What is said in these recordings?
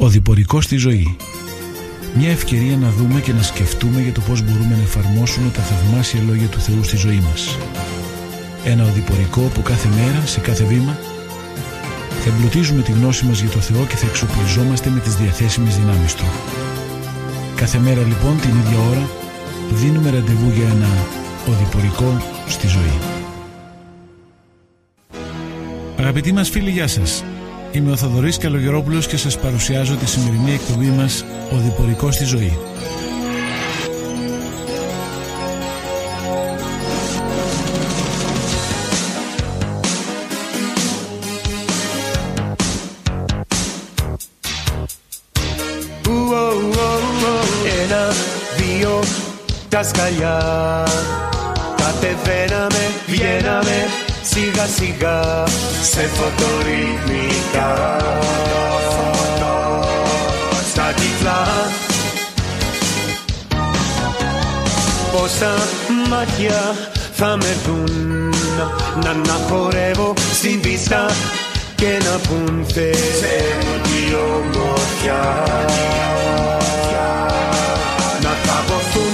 Οδηπορικό στη ζωή. Μια ευκαιρία να δούμε και να σκεφτούμε για το πώς μπορούμε να εφαρμόσουμε τα θαυμάσια λόγια του Θεού στη ζωή μας. Ένα οδηπορικό που κάθε μέρα, σε κάθε βήμα, θα εμπλουτίζουμε τη γνώση μας για το Θεό και θα εξοπλιζόμαστε με τις διαθέσιμες δυνάμεις Του. Κάθε μέρα λοιπόν την ίδια ώρα δίνουμε ραντεβού για ένα οδηπορικό στη ζωή. Αγαπητοί μας φίλοι, γεια σας. Είμαι ο Θοδωρής Καλογερόπουλος και σας παρουσιάζω τη σημερινή εκπομπή μας «Οδηπορικό στη ζωή». Ένα, δύο, τα σκαλιά κατεβαίναμε, βγαίναμε σιγά σιγά σε φωτορυθμικά στα τυφλά. Πόσα μάτια θα με δουν να αναχορεύω στην πίστα και να πουν Θεέ μου τι ομορφιά, να θαποθούν.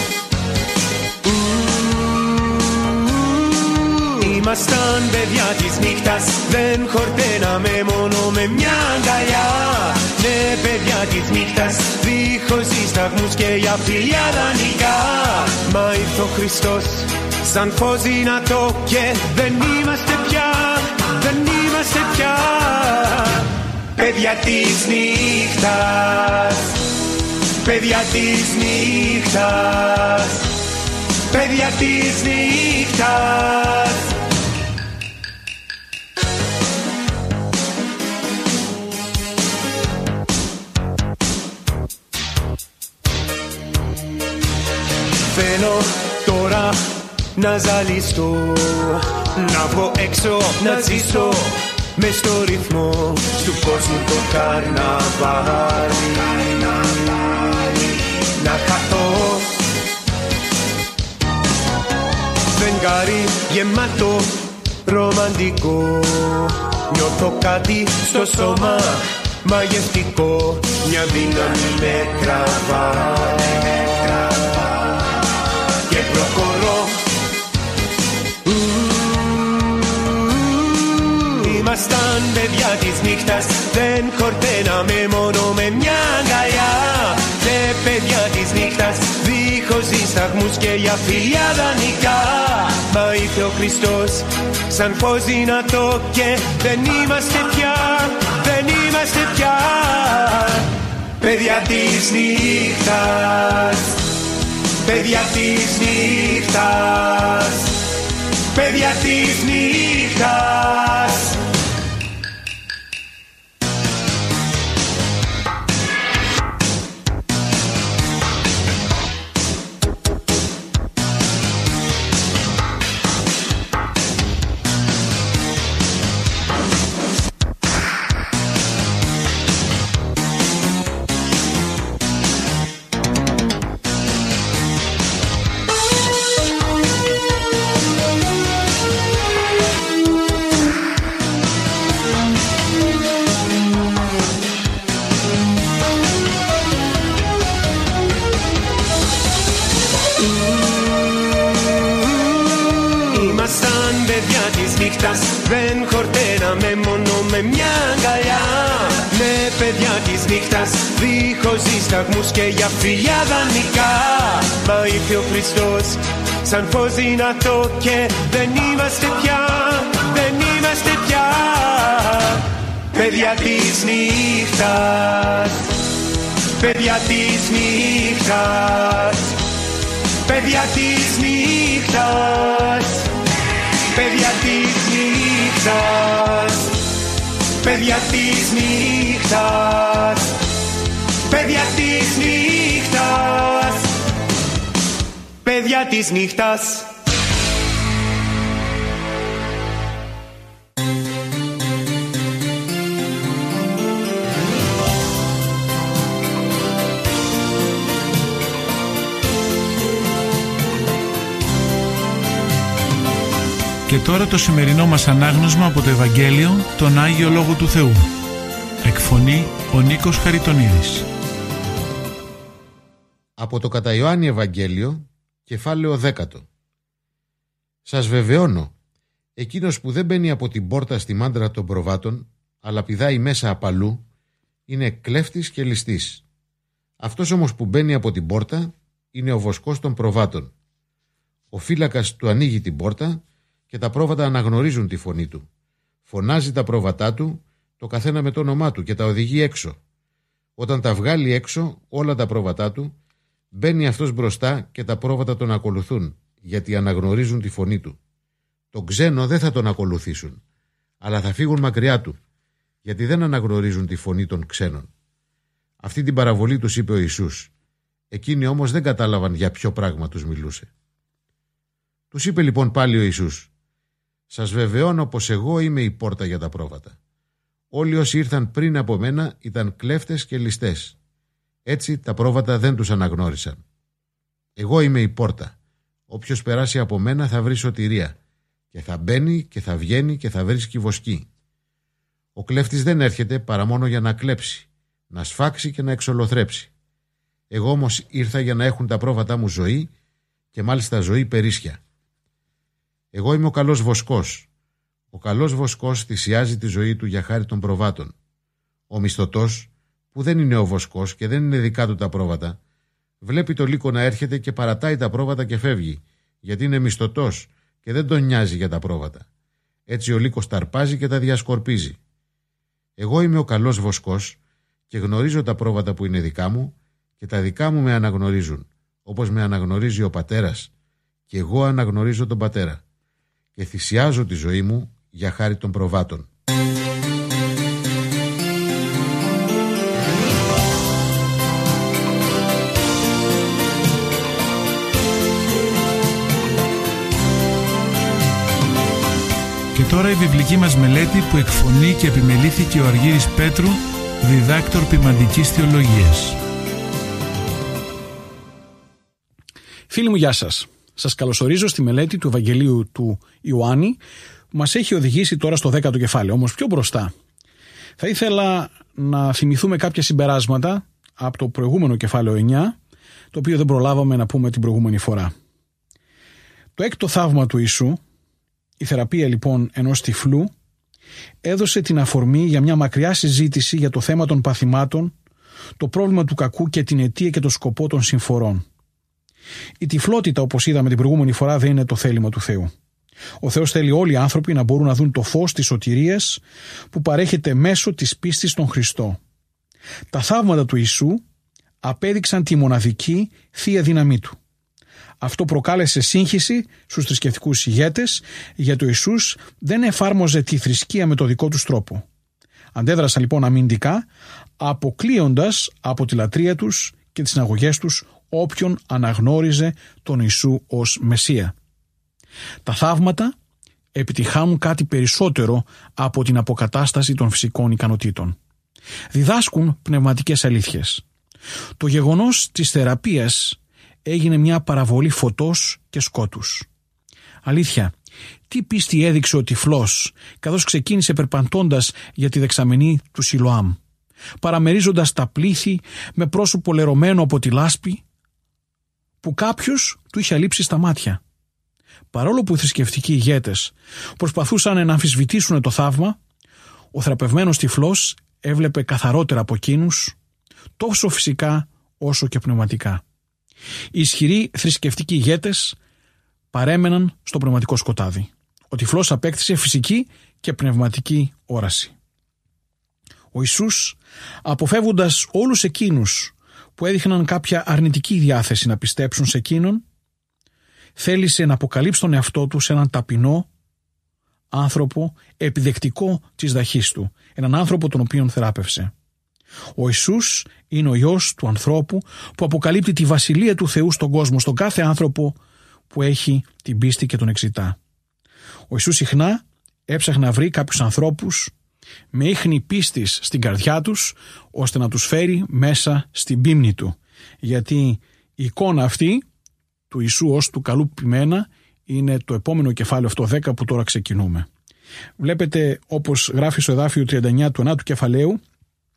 Ήμασταν παιδιά της νύχτας, δεν χορταίναμε μόνο με μια αγκαλιά. Ναι, παιδιά της νύχτας, δίχως δισταγμούς και για φιλιά δανεικά. Μα ήρθε ο Χριστός σαν φως δυνατό και δεν είμαστε πια, δεν είμαστε πια παιδιά της νύχτας, παιδιά της νύχτας, παιδιά της νύχτας. Θέλω τώρα να ζαλιστώ, να βγω έξω, να ζήσω μες στο ρυθμό του κόσμου το καρναβάλι, να χαθώ. Φεγγάρι γεμάτο ρομαντικό, νιώθω κάτι στο σώμα μαγευτικό, μια δύναμη με τραβάει και προχωρώ. Ήμασταν παιδιά της νύχτας, δεν χορταίναμε μόνο με μια αγκαλιά. Ναι, παιδιά της νύχτας, δίχως δισταγμούς και για φιλιά δανεικά. Μα ήρθε ο Χριστός σαν φως δυνατό και δεν είμαστε πια, δεν είμαστε πια παιδιά της νύχτας, παιδιά της νύχτας, παιδιά της νύχτας. Δεν χορταίναμε μόνο με μια αγκαλιά. Ναι, παιδιά της νύχτας, δίχως δισταγμούς και για φιλιά δανεικά. Μα ήρθε ο Χριστός σαν φως δυνατό και δεν είμαστε πια, δεν είμαστε πια παιδιά της νύχτας, παιδιά της νύχτας, παιδιά της νύχτας, παιδιά της νύχτας, παιδιά της νύχτας, παιδιά της νύχτας, παιδιά της νύχτας. Και τώρα το σημερινό μας ανάγνωσμα από το Ευαγγέλιο, τον Άγιο Λόγο του Θεού. Εκφωνεί ο Νίκος Χαριτονίδης. Από το κατά Ιωάννη Ευαγγέλιο, κεφάλαιο 10. Σας βεβαιώνω, εκείνος που δεν μπαίνει από την πόρτα στη μάντρα των προβάτων, αλλά πηδάει μέσα απ' αλλού, είναι κλέφτης και ληστής. Αυτός όμως που μπαίνει από την πόρτα είναι ο βοσκός των προβάτων. Ο φύλακας του ανοίγει την πόρτα και τα πρόβατα αναγνωρίζουν τη φωνή του. Φωνάζει τα πρόβατά του, το καθένα με το όνομά του, και τα οδηγεί έξω. Όταν τα βγάλει έξω όλα τα πρόβατά του, μπαίνει αυτός μπροστά και τα πρόβατα τον ακολουθούν, γιατί αναγνωρίζουν τη φωνή του. Τον ξένο δεν θα τον ακολουθήσουν, αλλά θα φύγουν μακριά του, γιατί δεν αναγνωρίζουν τη φωνή των ξένων. Αυτή την παραβολή τους είπε ο Ιησούς. Εκείνοι όμως δεν κατάλαβαν για ποιο πράγμα τους μιλούσε. Τους είπε λοιπόν πάλι ο Ιησούς: «Σας βεβαιώνω πως εγώ είμαι η πόρτα για τα πρόβατα. Όλοι όσοι ήρθαν πριν από μένα ήταν κλέφτες και ληστές. Έτσι τα πρόβατα δεν τους αναγνώρισαν. Εγώ είμαι η πόρτα. Όποιος περάσει από μένα θα βρει σωτηρία, και θα μπαίνει και θα βγαίνει και θα βρίσκει βοσκή. Ο κλέφτης δεν έρχεται παρά μόνο για να κλέψει, να σφάξει και να εξολοθρέψει. Εγώ όμως ήρθα για να έχουν τα πρόβατά μου ζωή, και μάλιστα ζωή περίσσια. Εγώ είμαι ο καλός βοσκός. Ο καλός βοσκός θυσιάζει τη ζωή του για χάρη των προβάτων. Ο μισθωτός, που δεν είναι ο βοσκός και δεν είναι δικά του τα πρόβατα, βλέπει το λύκο να έρχεται και παρατάει τα πρόβατα και φεύγει, γιατί είναι μισθωτός και δεν τον νοιάζει για τα πρόβατα. Έτσι ο λύκος τα αρπάζει και τα διασκορπίζει. Εγώ είμαι ο καλός βοσκός και γνωρίζω τα πρόβατα που είναι δικά μου, και τα δικά μου με αναγνωρίζουν, όπως με αναγνωρίζει ο πατέρας, και εγώ αναγνωρίζω τον πατέρα, και θυσιάζω τη ζωή μου για χάρη των προβάτων. Και τώρα η βιβλική μας μελέτη που εκφωνεί και επιμελήθηκε ο Αργύρης Πέτρου, διδάκτορ ποιμαντικής θεολογίας. Φίλοι μου, γεια σας. Σας καλωσορίζω στη μελέτη του Ευαγγελίου του Ιωάννη, που μας έχει οδηγήσει τώρα στο 10ο κεφάλαιο. Όμως πιο μπροστά θα ήθελα να θυμηθούμε κάποια συμπεράσματα από το προηγούμενο κεφάλαιο 9, το οποίο δεν προλάβαμε να πούμε την προηγούμενη φορά. Το έκτο θαύμα του Ιησού, η θεραπεία λοιπόν ενός τυφλού, έδωσε την αφορμή για μια μακριά συζήτηση για το θέμα των παθημάτων, το πρόβλημα του κακού και την αιτία και το σκοπό των συμφορών. Η τυφλότητα, όπως είδαμε την προηγούμενη φορά, δεν είναι το θέλημα του Θεού. Ο Θεός θέλει όλοι οι άνθρωποι να μπορούν να δουν το φως της σωτηρίας που παρέχεται μέσω της πίστης στον Χριστό. Τα θαύματα του Ιησού απέδειξαν τη μοναδική θεία δύναμή του. Αυτό προκάλεσε σύγχυση στους θρησκευτικούς ηγέτες, γιατί ο Ιησούς δεν εφάρμοζε τη θρησκεία με το δικό τους τρόπο. Αντέδρασαν λοιπόν αμυντικά, αποκλείοντας από τη λατρεία τους και τις συναγωγές τους όποιον αναγνώριζε τον Ιησού ως Μεσσία. Τα θαύματα επιτυχάνουν κάτι περισσότερο από την αποκατάσταση των φυσικών ικανοτήτων. Διδάσκουν πνευματικές αλήθειες. Το γεγονός της θεραπείας έγινε μια παραβολή φωτός και σκότους. Αλήθεια, τι πίστη έδειξε ο τυφλός καθώς ξεκίνησε περπατώντας για τη δεξαμενή του Σιλοάμ, παραμερίζοντας τα πλήθη με πρόσωπο λερωμένο από τη λάσπη που κάποιος του είχε αλείψει στα μάτια. Παρόλο που οι θρησκευτικοί ηγέτες προσπαθούσαν να αμφισβητήσουν το θαύμα, ο θεραπευμένος τυφλός έβλεπε καθαρότερα από εκείνους, τόσο φυσικά όσο και πνευματικά. Οι ισχυροί θρησκευτικοί ηγέτες παρέμεναν στο πνευματικό σκοτάδι. Ο τυφλός απέκτησε φυσική και πνευματική όραση. Ο Ιησούς, αποφεύγοντας όλους εκείνους που έδειχναν κάποια αρνητική διάθεση να πιστέψουν σε εκείνον, θέλησε να αποκαλύψει τον εαυτό του σε έναν ταπεινό άνθρωπο επιδεκτικό της δαχής του, έναν άνθρωπο τον οποίον θεράπευσε. Ο Ιησούς είναι ο Υιός του ανθρώπου που αποκαλύπτει τη βασιλεία του Θεού στον κόσμο, στον κάθε άνθρωπο που έχει την πίστη και τον εξητά. Ο Ιησούς συχνά έψαχνε να βρει κάποιους ανθρώπους με ίχνη πίστης στην καρδιά τους, ώστε να τους φέρει μέσα στην πίμνη του. Γιατί η εικόνα αυτή του Ιησού ως του καλού ποιμένα είναι το επόμενο κεφάλαιο αυτό 10 που τώρα ξεκινούμε. Βλέπετε, όπως γράφει στο εδάφιο 39 του 9ου κεφαλαίου,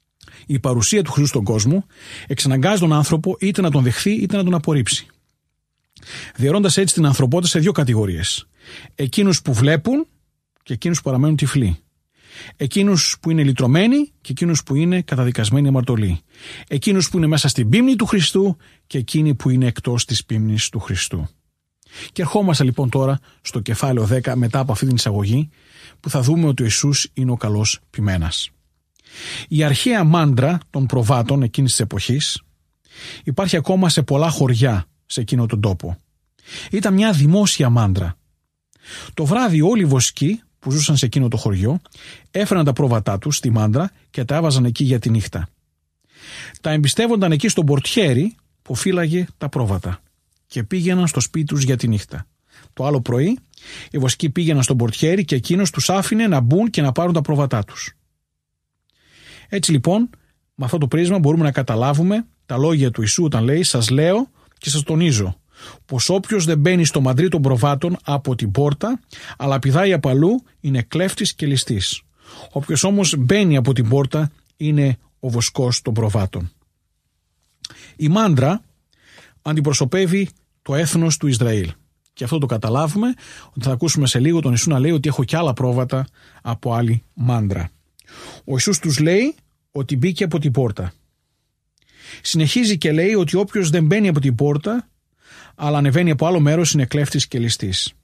Η παρουσία του Χριστού στον κόσμο εξαναγκάζει τον άνθρωπο είτε να τον δεχθεί είτε να τον απορρίψει. Διαιρώντας έτσι την ανθρωπότητα σε δύο κατηγορίες. Εκείνους που βλέπουν και εκείνους που παραμένουν τυφλοί. Εκείνους που είναι λυτρωμένοι και εκείνους που είναι καταδικασμένοι αμαρτωλοί. Εκείνους που είναι μέσα στην πίμνη του Χριστού και εκείνοι που είναι εκτός της πίμνης του Χριστού. Και ερχόμαστε λοιπόν τώρα στο κεφάλαιο 10 μετά από αυτή την εισαγωγή που θα δούμε ότι ο Ιησούς είναι ο καλός ποιμένας. Η αρχαία μάντρα των προβάτων εκείνης της εποχής υπάρχει ακόμα σε πολλά χωριά σε εκείνο τον τόπο. Ήταν μια δημόσια μάντρα. Το βράδυ όλοι οι βοσκοί που ζούσαν σε εκείνο το χωριό έφεραν τα πρόβατά τους στη μάντρα και τα έβαζαν εκεί για τη νύχτα. Τα εμπιστεύονταν εκεί στον πορτιέρι που φύλαγε τα πρόβατα και πήγαιναν στο σπίτι τους για τη νύχτα. Το άλλο πρωί οι βοσκοί πήγαιναν στον πορτιέρι και εκείνος τους άφηνε να μπουν και να πάρουν τα πρόβατά τους. Έτσι λοιπόν, με αυτό το πρίσμα μπορούμε να καταλάβουμε τα λόγια του Ιησού όταν λέει «Σας λέω και σας τονίζω πως όποιος δεν μπαίνει στο μαντρί των προβάτων από την πόρτα, αλλά πηδάει απ' αλλού, είναι κλέφτης και ληστής. Όποιος όμως μπαίνει από την πόρτα είναι ο βοσκός των προβάτων». Η μάντρα αντιπροσωπεύει το έθνος του Ισραήλ. Και αυτό το καταλάβουμε ότι θα ακούσουμε σε λίγο τον Ιησού να λέει ότι έχω και άλλα πρόβατα από άλλη μάντρα. Ο Ιησούς τους λέει ότι μπήκε από την πόρτα. Συνεχίζει και λέει ότι όποιος δεν μπαίνει από την πόρτα αλλά ανεβαίνει από άλλο μέρος είναι κλέφτης και ληστής.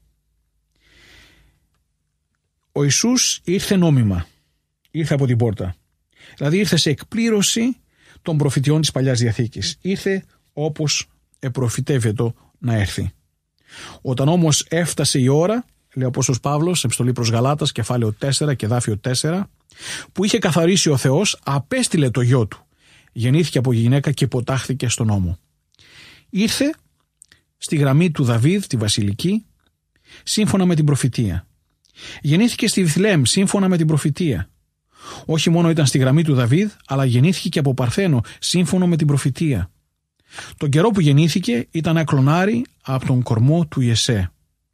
Ο Ιησούς ήρθε νόμιμα. Ήρθε από την πόρτα. Δηλαδή ήρθε σε εκπλήρωση των προφητιών της Παλιάς Διαθήκης. Ήρθε όπως επροφητεύεται να έρθει. Όταν όμως έφτασε η ώρα, λέει ο Απόστολος Παύλος, επιστολή προς Γαλάτας, κεφάλαιο 4 και εδάφιο 4, που είχε καθαρίσει ο Θεός, απέστειλε το γιο του. Γεννήθηκε από γυναίκα και υποτάχθηκε στον νόμο. Ήρθε στη γραμμή του Δαβίδ, τη βασιλική, σύμφωνα με την προφητεία. Γεννήθηκε στη Βιθλεέμ, σύμφωνα με την προφητεία. Όχι μόνο ήταν στη γραμμή του Δαβίδ, αλλά γεννήθηκε και από Παρθένο, σύμφωνα με την προφητεία. Τον καιρό που γεννήθηκε ήταν ένα κλονάρι από τον κορμό του Ιεσέ.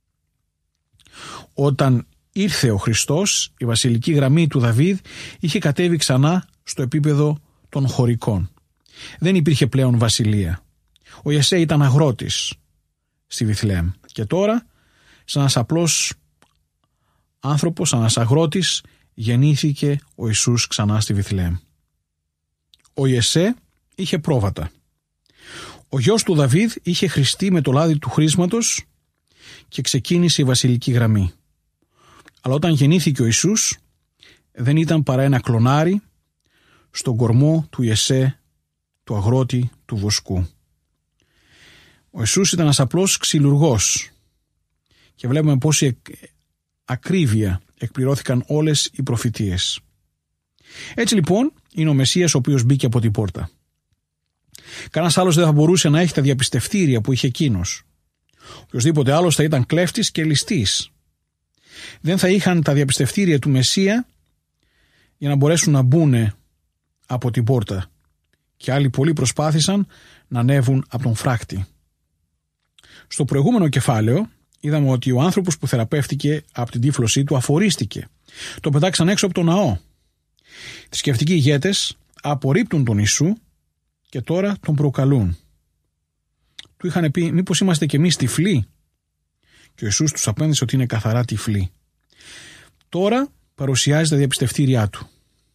Όταν ήρθε ο Χριστός, η βασιλική γραμμή του Δαβίδ είχε κατέβει ξανά στο επίπεδο των χωρικών. Δεν υπήρχε πλέον βασιλεία. Ο Ιεσέ ήταν αγρότης στη Βιθλεέμ. Και τώρα, σαν ένας απλός άνθρωπος, σαν ένας αγρότης, γεννήθηκε ο Ιησούς ξανά στη Βιθλεέμ. Ο Ιεσέ είχε πρόβατα. Ο γιος του Δαβίδ είχε χρηστεί με το λάδι του χρήσματος και ξεκίνησε η βασιλική γραμμή. Αλλά όταν γεννήθηκε ο Ιησούς, δεν ήταν παρά ένα κλονάρι στον κορμό του Ιεσέ, του αγρότη του βοσκού. Ο Ιησούς ήταν ένας απλός ξυλουργός και βλέπουμε πόση ακρίβεια εκπληρώθηκαν όλες οι προφητείες. Έτσι λοιπόν είναι ο Μεσσίας ο οποίος μπήκε από την πόρτα. Κανένας άλλος δεν θα μπορούσε να έχει τα διαπιστευτήρια που είχε εκείνος. Οποιοσδήποτε άλλος θα ήταν κλέφτης και ληστής. Δεν θα είχαν τα διαπιστευτήρια του Μεσσία για να μπορέσουν να μπουν από την πόρτα. Και άλλοι πολλοί προσπάθησαν να ανέβουν από τον φράκτη. Στο προηγούμενο κεφάλαιο είδαμε ότι ο άνθρωπος που θεραπεύτηκε από την τύφλωσή του αφορίστηκε. Το πετάξαν έξω από τον ναό. Θρησκευτικοί ηγέτες απορρίπτουν τον Ιησού και τώρα τον προκαλούν. Του είχαν πει μήπως είμαστε κι εμείς τυφλοί. Και ο Ιησούς τους απέντησε ότι είναι καθαρά τυφλοί. Τώρα παρουσιάζει τα διαπιστευτήριά του.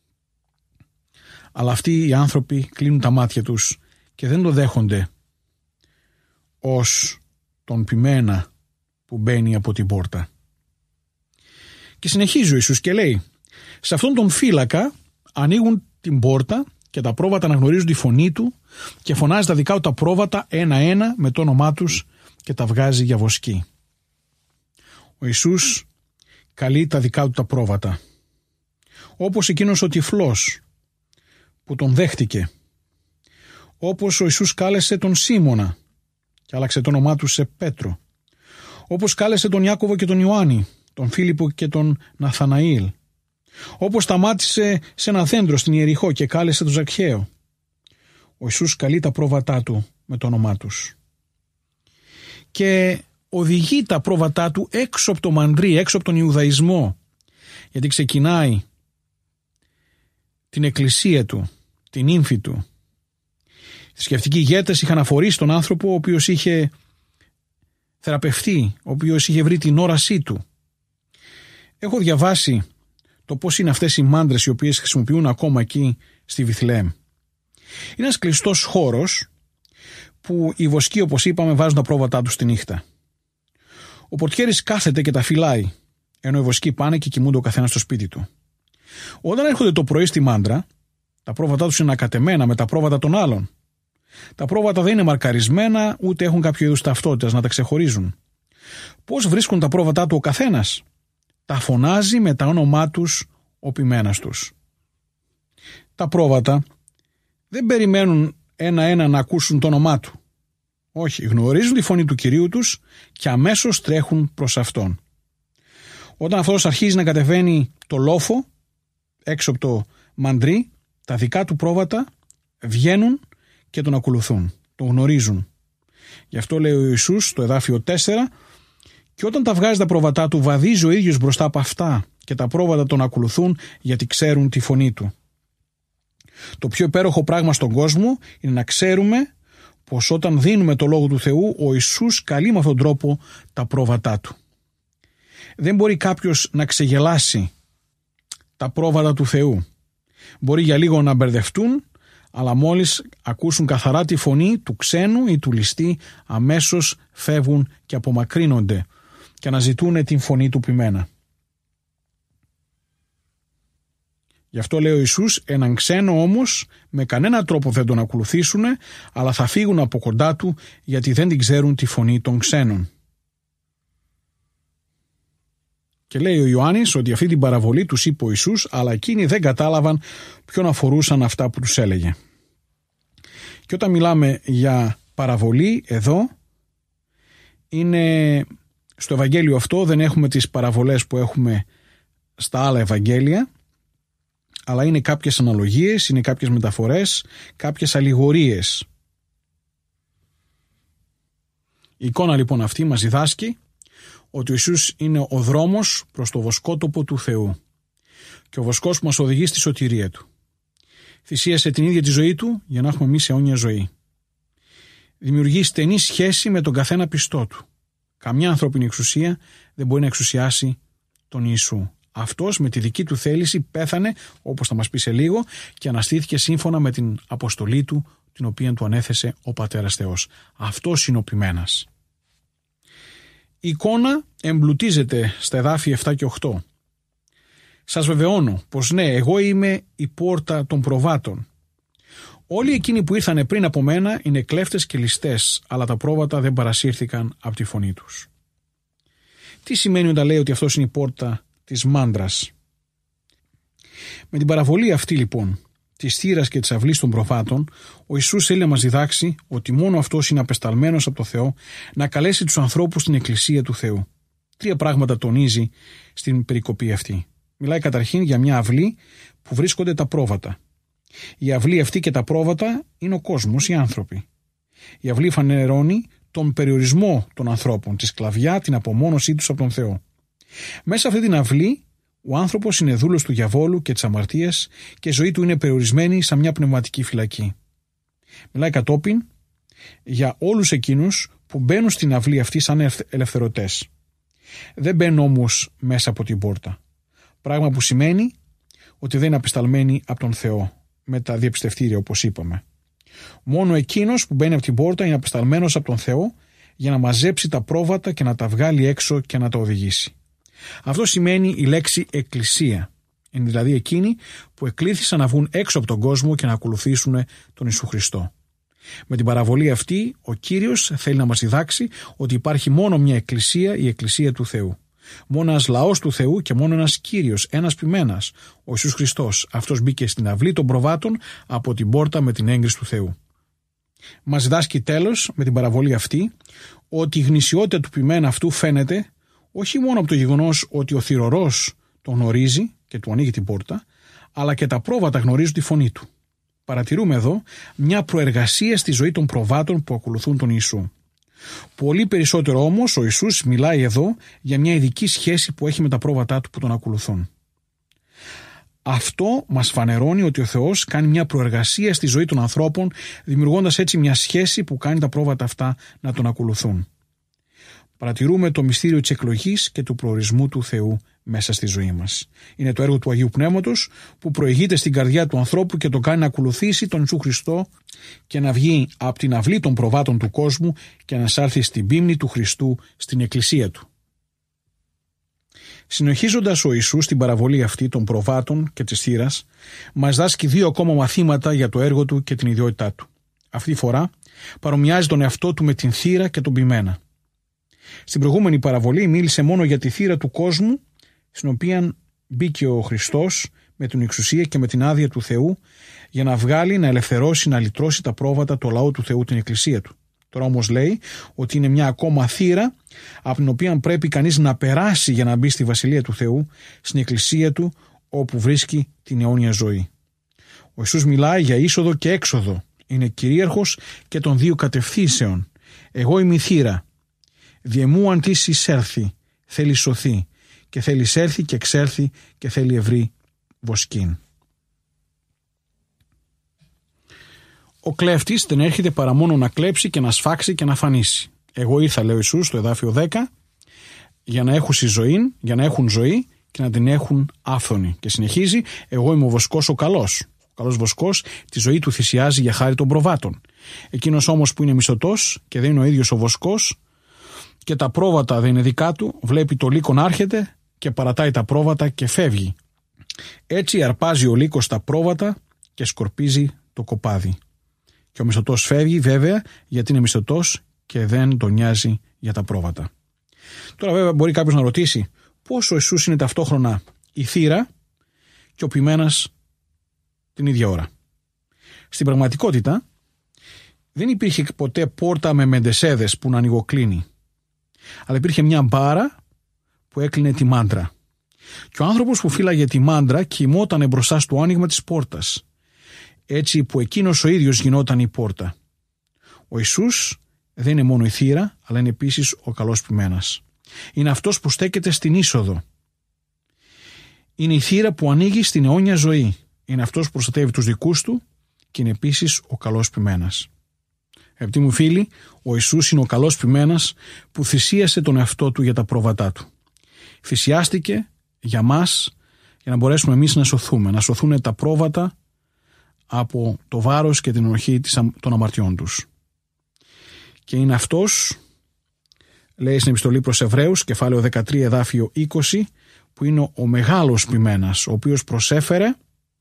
Αλλά αυτοί οι άνθρωποι κλείνουν τα μάτια τους και δεν το δέχονται ως τον ποιμένα που μπαίνει από την πόρτα. Και συνεχίζει ο Ιησούς και λέει, σε αυτόν τον φύλακα ανοίγουν την πόρτα και τα πρόβατα αναγνωρίζουν τη φωνή του και φωνάζει τα δικά του τα πρόβατα ένα-ένα με το όνομά τους και τα βγάζει για βοσκή. Ο Ιησούς καλεί τα δικά του τα πρόβατα. Όπως εκείνος ο τυφλός που τον δέχτηκε. Όπως ο Ιησούς κάλεσε τον Σίμωνα και άλλαξε το όνομά του σε Πέτρο. Όπως κάλεσε τον Ιάκωβο και τον Ιωάννη, τον Φίλιππο και τον Ναθαναήλ. Όπως σταμάτησε σε ένα δέντρο στην Ιεριχώ και κάλεσε τον Ζακχαίο. Ο Ιησούς καλεί τα πρόβατά του με το όνομά τους. Και οδηγεί τα πρόβατά του έξω από το μαντρί, έξω από τον Ιουδαϊσμό. Γιατί ξεκινάει την εκκλησία του την ύμφη του. Οι θρησκευτικοί ηγέτες είχαν αφορήσει τον άνθρωπο ο οποίος είχε θεραπευτεί, ο οποίος είχε βρει την όρασή του. Έχω διαβάσει το πώς είναι αυτές οι μάντρες οι οποίες χρησιμοποιούν ακόμα εκεί στη Βιθλεέμ. Είναι ένας κλειστός χώρος που οι βοσκοί, όπως είπαμε, βάζουν τα πρόβατά τους τη νύχτα. Ο πορτιέρης κάθεται και τα φυλάει, ενώ οι βοσκοί πάνε και κοιμούνται ο καθένας στο σπίτι του. Όταν έρχονται το πρωί στη μάντρα, τα πρόβατά τους είναι ανακατεμένα με τα πρόβατα των άλλων. Τα πρόβατα δεν είναι μαρκαρισμένα, ούτε έχουν κάποιο είδους ταυτότητας να τα ξεχωρίζουν. Πώς βρίσκουν τα πρόβατά του ο καθένας? Τα φωνάζει με τα όνομά τους ο ποιμένας τους. Τα πρόβατα δεν περιμένουν ένα-ένα να ακούσουν το όνομά του. Όχι, γνωρίζουν τη φωνή του Κυρίου τους και αμέσως τρέχουν προς Αυτόν. Όταν αυτός αρχίζει να κατεβαίνει το λόφο έξω από το μαντρί, τα δικά του πρόβατα βγαίνουν και τον ακολουθούν, τον γνωρίζουν. Γι' αυτό λέει ο Ιησούς στο εδάφιο 4, και όταν τα βγάζει τα πρόβατά του, βαδίζει ο ίδιος μπροστά από αυτά και τα πρόβατα τον ακολουθούν, γιατί ξέρουν τη φωνή του. Το πιο υπέροχο πράγμα στον κόσμο είναι να ξέρουμε πως όταν δίνουμε το Λόγο του Θεού, ο Ιησούς καλεί με αυτόν τον τρόπο τα πρόβατά του. Δεν μπορεί κάποιος να ξεγελάσει τα πρόβατα του Θεού. Μπορεί για λίγο να μπερδευτούν, αλλά μόλις ακούσουν καθαρά τη φωνή του ξένου ή του ληστή, αμέσως φεύγουν και απομακρύνονται και αναζητούν την φωνή του ποιμένα. Γι' αυτό λέει ο Ιησούς, έναν ξένο όμως με κανένα τρόπο δεν τον ακολουθήσουν, αλλά θα φύγουν από κοντά του, γιατί δεν την ξέρουν τη φωνή των ξένων. Και λέει ο Ιωάννης ότι αυτή την παραβολή τους είπε ο Ιησούς, αλλά εκείνοι δεν κατάλαβαν ποιον αφορούσαν αυτά που τους έλεγε. Και όταν μιλάμε για παραβολή εδώ, είναι στο Ευαγγέλιο αυτό, δεν έχουμε τις παραβολές που έχουμε στα άλλα Ευαγγέλια, αλλά είναι κάποιες αναλογίες, είναι κάποιες μεταφορές, κάποιες αλληγορίες. Η εικόνα λοιπόν αυτή μας διδάσκει ότι ο Ιησούς είναι ο δρόμος προς το βοσκότοπο του Θεού και ο βοσκός που μας οδηγεί στη σωτηρία του. Θυσίασε την ίδια τη ζωή του για να έχουμε εμείς αιώνια ζωή. Δημιουργεί στενή σχέση με τον καθένα πιστό του. Καμιά ανθρώπινη εξουσία δεν μπορεί να εξουσιάσει τον Ιησού. Αυτός με τη δική του θέληση πέθανε, όπως θα μας πει σε λίγο, και αναστήθηκε σύμφωνα με την αποστολή του, την οποία του ανέθεσε ο Πατέρας Θεός. Αυτός είναι ο ποιμένας. Η εικόνα εμπλουτίζεται στα εδάφια 7 και 8. Σας βεβαιώνω πως ναι, εγώ είμαι η πόρτα των προβάτων. Όλοι εκείνοι που ήρθαν πριν από μένα είναι κλέφτες και ληστές, αλλά τα πρόβατα δεν παρασύρθηκαν από τη φωνή τους. Τι σημαίνει όταν λέει ότι αυτός είναι η πόρτα της μάντρας? Με την παραβολή αυτή λοιπόν της θύρας και της αυλής των προβάτων, ο Ιησούς θέλει να μας διδάξει ότι μόνο αυτός είναι απεσταλμένος από το Θεό να καλέσει τους ανθρώπους στην Εκκλησία του Θεού. 3 πράγματα τονίζει στην περικοπή αυτή. Μιλάει καταρχήν για μια αυλή που βρίσκονται τα πρόβατα. Η αυλή αυτή και τα πρόβατα είναι ο κόσμος, οι άνθρωποι. Η αυλή φανερώνει τον περιορισμό των ανθρώπων, τη σκλαβιά, την απομόνωσή τους από τον Θεό. Μέσα σε αυτή την αυλή, ο άνθρωπος είναι δούλος του διαβόλου και της αμαρτίας και η ζωή του είναι περιορισμένη σαν μια πνευματική φυλακή. Μιλάει κατόπιν για όλους εκείνους που μπαίνουν στην αυλή αυτή σαν ελευθερωτές. Δεν μπαίνουν όμως μέσα από την πόρτα. Πράγμα που σημαίνει ότι δεν είναι απεσταλμένοι από τον Θεό με τα διαπιστευτήρια, όπως είπαμε. Μόνο εκείνος που μπαίνει από την πόρτα είναι απεσταλμένος από τον Θεό για να μαζέψει τα πρόβατα και να τα βγάλει έξω και να τα οδηγήσει. Αυτό σημαίνει η λέξη εκκλησία. Είναι δηλαδή εκείνοι που εκλήθησαν να βγουν έξω από τον κόσμο και να ακολουθήσουν τον Ιησού Χριστό. Με την παραβολή αυτή, ο Κύριος θέλει να μας διδάξει ότι υπάρχει μόνο μια εκκλησία, η εκκλησία του Θεού. Μόνο ένας λαός του Θεού και μόνο ένας Κύριος, ένας ποιμένας, ο Ιησούς Χριστός. Αυτός μπήκε στην αυλή των προβάτων από την πόρτα με την έγκριση του Θεού. Μας διδάσκει τέλος με την παραβολή αυτή ότι η γνησιότητα του ποιμένα αυτού φαίνεται όχι μόνο από το γεγονός ότι ο θυρωρός τον γνωρίζει και του ανοίγει την πόρτα, αλλά και τα πρόβατα γνωρίζουν τη φωνή του. Παρατηρούμε εδώ μια προεργασία στη ζωή των προβάτων που ακολουθούν τον Ιησού. Πολύ περισσότερο όμως ο Ιησούς μιλάει εδώ για μια ειδική σχέση που έχει με τα πρόβατά του που τον ακολουθούν. Αυτό μας φανερώνει ότι ο Θεός κάνει μια προεργασία στη ζωή των ανθρώπων, δημιουργώντας έτσι μια σχέση που κάνει τα πρόβατα αυτά να τον ακολουθούν. Παρατηρούμε το μυστήριο της εκλογής και του προορισμού του Θεού μέσα στη ζωή μας. Είναι το έργο του Αγίου Πνεύματος που προηγείται στην καρδιά του ανθρώπου και τον κάνει να ακολουθήσει τον Ιησού Χριστό και να βγει από την αυλή των προβάτων του κόσμου και να σάρθει στην πίμνη του Χριστού στην Εκκλησία του. Συνεχίζοντας ο Ιησούς την παραβολή αυτή των προβάτων και της θύρας, μας δάσκει 2 ακόμα μαθήματα για το έργο του και την ιδιότητά του. Αυτή τη φορά παρομοιάζει τον εαυτό του με την θύρα και τον ποιμένα. Στην προηγούμενη παραβολή μίλησε μόνο για τη θύρα του κόσμου, στην οποία μπήκε ο Χριστός με την εξουσία και με την άδεια του Θεού για να βγάλει, να ελευθερώσει, να λυτρώσει τα πρόβατα του λαού του Θεού, την Εκκλησία του. Τώρα όμως λέει ότι είναι μια ακόμα θύρα από την οποία πρέπει κανείς να περάσει για να μπει στη Βασιλεία του Θεού, στην Εκκλησία του, όπου βρίσκει την αιώνια ζωή. Ο Ιησούς μιλάει για είσοδο και έξοδο. Είναι κυρίαρχος και των 2 κατευθύνσεων. Εγώ είμαι η θύρα. Διεμού αν της εισέλθει, θέλει σωθεί, και θέλει εισέλθει και εξέλθει και θέλει ευρύ βοσκήν. Ο κλέφτης δεν έρχεται παρά μόνο να κλέψει και να σφάξει και να φανίσει. Εγώ ήρθα, λέει ο Ιησούς στο εδάφιο 10, για να έχουν ζωή και να την έχουν άφθονη. Και συνεχίζει, εγώ είμαι ο βοσκός ο καλός. Ο καλός βοσκός τη ζωή του θυσιάζει για χάρη των προβάτων. Εκείνος όμως που είναι μισθωτός και δεν είναι ο ίδιος ο βοσκός και τα πρόβατα δεν είναι δικά του, βλέπει το λύκο να έρχεται και παρατάει τα πρόβατα και φεύγει. Έτσι αρπάζει ο λύκος τα πρόβατα και σκορπίζει το κοπάδι. Και ο μισθωτός φεύγει βέβαια γιατί είναι μισθωτός και δεν τον νοιάζει για τα πρόβατα. Τώρα βέβαια μπορεί κάποιος να ρωτήσει πώς ο Ιησούς είναι ταυτόχρονα η θύρα και ο ποιμένας την ίδια ώρα. Στην πραγματικότητα δεν υπήρχε ποτέ πόρτα με μεντεσέδες που να ανοιγοκλίνει, αλλά υπήρχε μια μπάρα που έκλεινε τη μάντρα. Και ο άνθρωπος που φύλαγε τη μάντρα κοιμότανε μπροστά στο άνοιγμα της πόρτας, έτσι που εκείνος ο ίδιος γινόταν η πόρτα. Ο Ιησούς δεν είναι μόνο η θύρα, αλλά είναι επίσης ο καλός ποιμένας. Είναι αυτός που στέκεται στην είσοδο. Είναι η θύρα που ανοίγει στην αιώνια ζωή. Είναι αυτός που προστατεύει τους δικούς του και είναι επίσης ο καλός ποιμένας. Αγαπητοί μου φίλοι, ο Ιησούς είναι ο καλός ποιμένας που θυσίασε τον εαυτό του για τα πρόβατά του. Θυσιάστηκε για μας, για να μπορέσουμε εμείς να σωθούμε, να σωθούν τα πρόβατα από το βάρος και την ενοχή των αμαρτιών τους. Και είναι αυτός, λέει στην επιστολή προς Εβραίους, κεφάλαιο 13, εδάφιο 20, που είναι ο μεγάλος ποιμένας, ο οποίος προσέφερε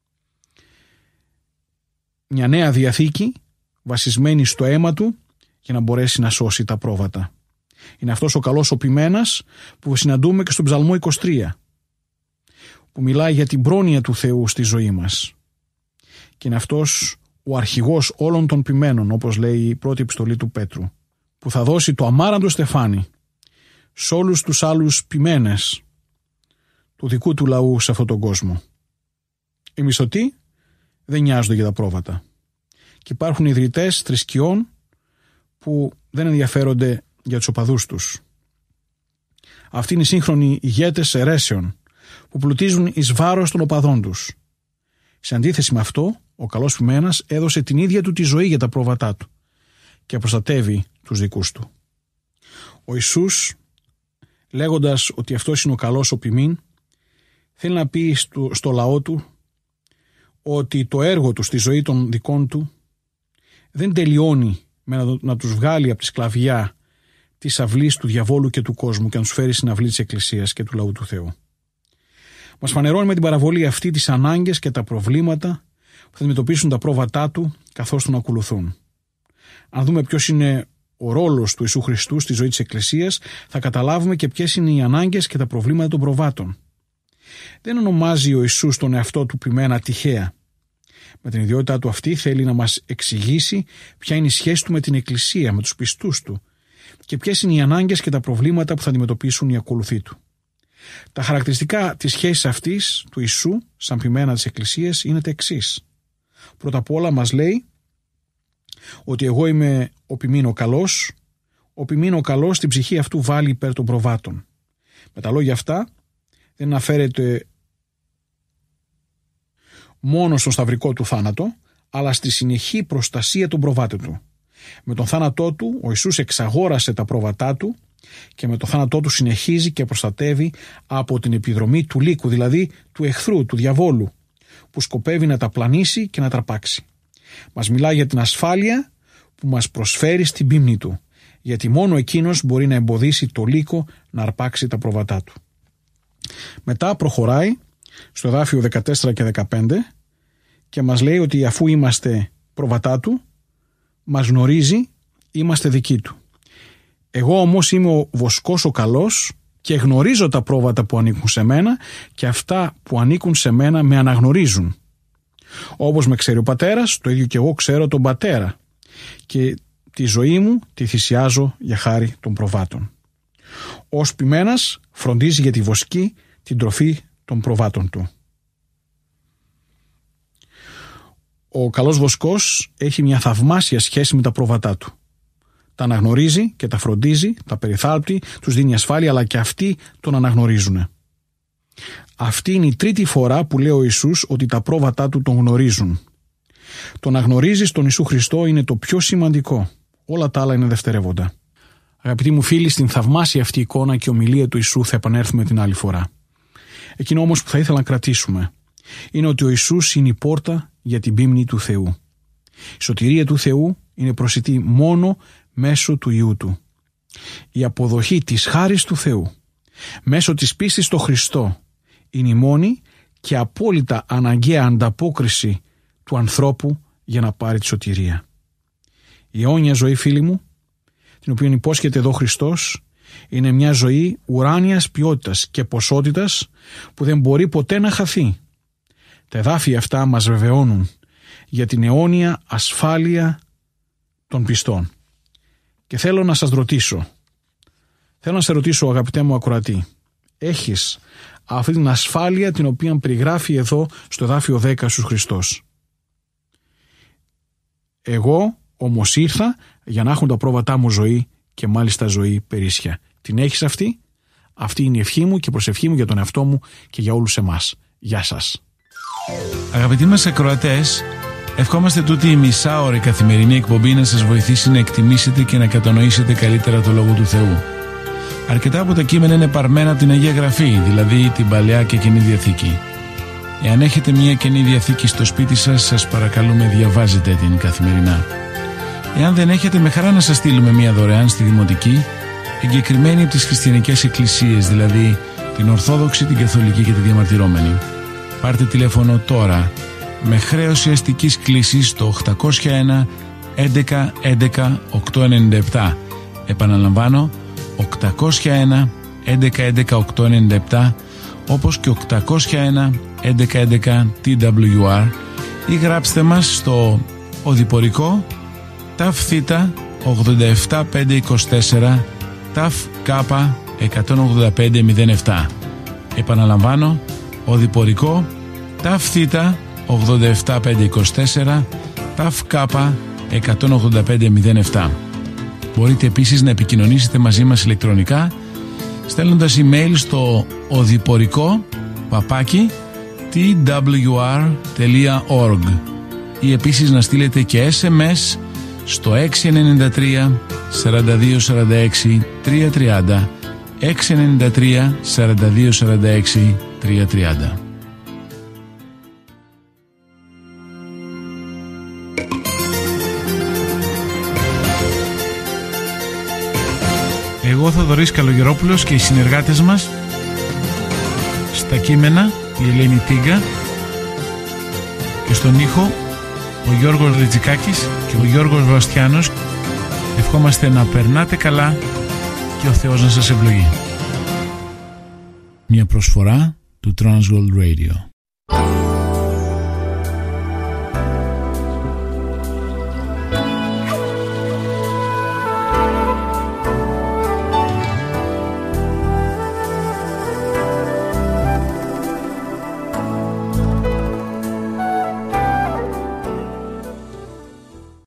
μια νέα διαθήκη βασισμένη στο αίμα του για να μπορέσει να σώσει τα πρόβατα. Είναι αυτός ο καλός ο ποιμένας που συναντούμε και στον Ψαλμό 23, που μιλάει για την πρόνοια του Θεού στη ζωή μας. Και είναι αυτός ο αρχηγός όλων των ποιμένων, όπως λέει η πρώτη επιστολή του Πέτρου, που θα δώσει το αμάραντο στεφάνι σε όλους τους άλλους ποιμένες του δικού του λαού σε αυτόν τον κόσμο. Οι μισθωτοί δεν νοιάζονται για τα πρόβατα. Και υπάρχουν ιδρυτές θρησκειών που δεν ενδιαφέρονται για τους οπαδούς τους. Αυτοί είναι οι σύγχρονοι ηγέτες αιρέσεων που πλουτίζουν εις βάρος των οπαδών τους. Σε αντίθεση με αυτό, ο καλός ποιμένας έδωσε την ίδια του τη ζωή για τα πρόβατά του και προστατεύει τους δικούς του. Ο Ιησούς, λέγοντας ότι αυτός είναι ο καλός ο ποιμήν, θέλει να πει στο λαό του ότι το έργο του στη ζωή των δικών του δεν τελειώνει με να τους βγάλει από τη σκλαβιά της αυλής του διαβόλου και του κόσμου και να τους φέρει στην αυλή της Εκκλησίας και του λαού του Θεού. Μας φανερώνει με την παραβολή αυτή τις ανάγκες και τα προβλήματα που θα αντιμετωπίσουν τα πρόβατά του καθώς τον ακολουθούν. Αν δούμε ποιος είναι ο ρόλος του Ιησού Χριστού στη ζωή της Εκκλησίας, θα καταλάβουμε και ποιες είναι οι ανάγκες και τα προβλήματα των προβάτων. Δεν ονομάζει ο Ιησούς τον εαυτό του ποιμένα τυχαία. Με την ιδιότητά του αυτή θέλει να μας εξηγήσει ποια είναι η σχέση του με την Εκκλησία, με τους πιστούς του και ποιες είναι οι ανάγκες και τα προβλήματα που θα αντιμετωπίσουν οι ακολουθοί του. Τα χαρακτηριστικά της σχέσης αυτής του Ιησού σαν ποιμένα της Εκκλησίας είναι τα εξής. Πρώτα απ' όλα μας λέει ότι εγώ είμαι ο ποιμήν ο καλός, ο ποιμήν ο καλός την ψυχή αυτού βάλει υπέρ των προβάτων. Με τα λόγια αυτά δεν αναφέρεται μόνο στον σταυρικό του θάνατο, αλλά στη συνεχή προστασία των προβάτων του. Με τον θάνατό του ο Ιησούς εξαγόρασε τα πρόβατά του και με τον θάνατό του συνεχίζει και προστατεύει από την επιδρομή του λύκου, δηλαδή του εχθρού, του διαβόλου, που σκοπεύει να τα πλανήσει και να τραπάξει. Μας μιλάει για την ασφάλεια που μας προσφέρει στην πίμνη του, γιατί μόνο εκείνος μπορεί να εμποδίσει το λύκο να αρπάξει τα πρόβατά του. Μετά προχωράει στο εδάφιο 14 και 15 και μας λέει ότι αφού είμαστε πρόβατά του, μας γνωρίζει, είμαστε δικοί του. Εγώ όμως είμαι ο βοσκός ο καλός και γνωρίζω τα πρόβατα που ανήκουν σε μένα και αυτά που ανήκουν σε μένα με αναγνωρίζουν. Όπως με ξέρει ο πατέρας, το ίδιο και εγώ ξέρω τον πατέρα και τη ζωή μου τη θυσιάζω για χάρη των προβάτων. Ως ποιμένας φροντίζει για τη βοσκή, την τροφή των προβάτων του. Ο καλός βοσκός έχει μια θαυμάσια σχέση με τα πρόβατά του. Τα αναγνωρίζει και τα φροντίζει, τα περιθάλπτει, τους δίνει ασφάλεια, αλλά και αυτοί τον αναγνωρίζουν. Αυτή είναι η τρίτη φορά που λέει ο Ιησούς ότι τα πρόβατά του τον γνωρίζουν. Το να γνωρίζεις τον Ιησού Χριστό είναι το πιο σημαντικό. Όλα τα άλλα είναι δευτερεύοντα. Αγαπητοί μου φίλοι, στην θαυμάσια αυτή εικόνα και ομιλία του Ιησού θα επανέλθουμε την άλλη φορά. Εκείνο όμως που θα ήθελα να κρατήσουμε είναι ότι ο Ιησούς είναι η πόρτα για την πίμνη του Θεού. Η σωτηρία του Θεού είναι προσιτή μόνο μέσω του Υιού Του. Η αποδοχή της χάρης του Θεού μέσω της πίστης στο Χριστό είναι η μόνη και απόλυτα αναγκαία ανταπόκριση του ανθρώπου για να πάρει τη σωτηρία. Η αιώνια ζωή, φίλοι μου, την οποία υπόσχεται εδώ ο Χριστός, είναι μια ζωή ουράνιας ποιότητας και ποσότητας που δεν μπορεί ποτέ να χαθεί. Τα εδάφια αυτά μας βεβαιώνουν για την αιώνια ασφάλεια των πιστών. Και θέλω να σας ρωτήσω, αγαπητέ μου ακροατή, έχεις αυτή την ασφάλεια την οποία περιγράφει εδώ στο εδάφιο 10 Ιησούς Χριστός? Εγώ όμως ήρθα για να έχουν τα πρόβατά μου ζωή και μάλιστα ζωή περίσσια. Την έχεις αυτή? Αυτή είναι η ευχή μου και προσευχή μου για τον εαυτό μου και για όλους εμάς. Γεια σας. Αγαπητοί μας ακροατές, ευχόμαστε τούτη η μισάωρη καθημερινή εκπομπή να σας βοηθήσει να εκτιμήσετε και να κατανοήσετε καλύτερα το Λόγο του Θεού. Αρκετά από τα κείμενα είναι παρμένα από την Αγία Γραφή, δηλαδή την Παλαιά και Καινή Διαθήκη. Εάν έχετε μια Καινή Διαθήκη στο σπίτι σας, σας παρακαλούμε διαβάζετε την καθημερινά. Εάν δεν έχετε, με χαρά να σας στείλουμε μια δωρεάν στη Δημοτική, εγκεκριμένη από τις χριστιανικές εκκλησίες, δηλαδή την Ορθόδοξη, την Καθολική και τη Διαμαρτυρόμενη. Πάρτε τηλέφωνο τώρα με χρέωση αστικής κλήσης στο 801 11 11 897. Επαναλαμβάνω, 801 11 11 897, όπως και 801 11 11 TWR, ή γράψτε μας στο οδηπορικό ΤΑΦ Θ 87524 ΤΑΦ Κ 18507. Επαναλαμβάνω, οδηπορικό ΤΑΦ Θ 87524 ΤΑΦ Κ 18507. Μπορείτε επίσης να επικοινωνήσετε μαζί μας ηλεκτρονικά στέλνοντας email στο οδηπορικό@twr.org ή επίσης να στείλετε και SMS στο 693 42 46 330, 693 42 46 330. Εγώ Θοδωρής Καλογερόπουλος και οι συνεργάτες μας στα κείμενα η Ελένη Τίγκα και στον ήχο ο Γιώργος Λιτζικάκης και ο Γιώργος Βαστιάνος. Ευχόμαστε να περνάτε καλά και ο Θεός να σας ευλογεί. Μια προσφορά του Transworld Radio.